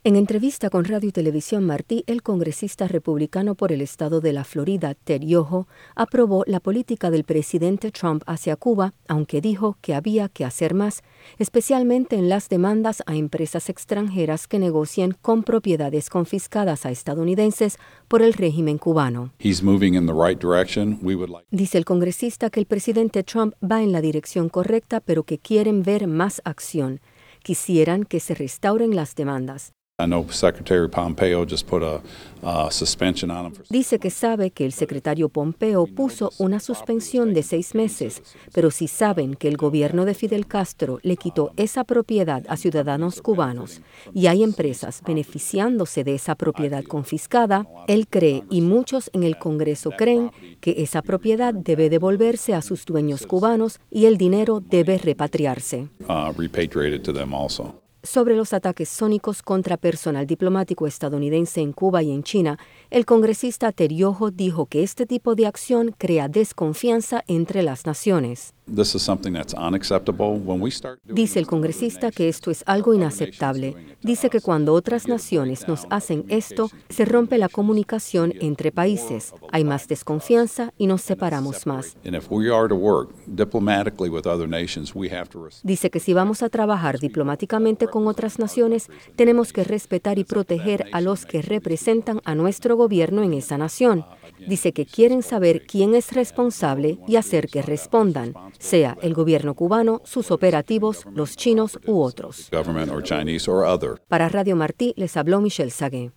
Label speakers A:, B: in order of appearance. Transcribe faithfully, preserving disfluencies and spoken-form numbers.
A: En entrevista con Radio y Televisión Martí, el congresista republicano por el estado de la Florida, Ted Yoho, aprobó la política del presidente Trump hacia Cuba, aunque dijo que había que hacer más, especialmente en las demandas a empresas extranjeras que negocien con propiedades confiscadas a estadounidenses por el régimen cubano.
B: He's moving in the right direction. We would like...
A: Dice el congresista que el presidente Trump va en la dirección correcta, pero que quieren ver más acción. Quisieran que se restauren las demandas.
B: I know Secretary Pompeo just put a uh, suspension on him for...
A: Dice que sabe que el secretario Pompeo puso una suspensión de seis meses, pero si saben que el gobierno de Fidel Castro le quitó esa propiedad a ciudadanos cubanos y hay empresas beneficiándose de esa propiedad confiscada, él cree y muchos en el Congreso creen que esa propiedad debe devolverse a sus dueños cubanos y el dinero debe repatriarse.
B: Uh, repatriated to them also.
A: Sobre los ataques sónicos contra personal diplomático estadounidense en Cuba y en China, el congresista Ted Yoho dijo que este tipo de acción crea desconfianza entre las naciones.
B: This is something that's unacceptable. When we start doing...
A: Dice el congresista que esto es algo inaceptable. Dice que cuando otras naciones nos hacen esto, se rompe la comunicación entre países. Hay más desconfianza y nos separamos más.
B: And if we are to work diplomatically with other nations, we have to...
A: Dice que si vamos a trabajar diplomáticamente con otras naciones, tenemos que respetar y proteger a los que representan a nuestro gobierno en esa nación. Dice que quieren saber quién es responsable y hacer que respondan, sea el gobierno cubano, sus operativos, los chinos u otros.
B: Government or Chinese or other.
A: Para Radio Martí les habló Michelle Sagué.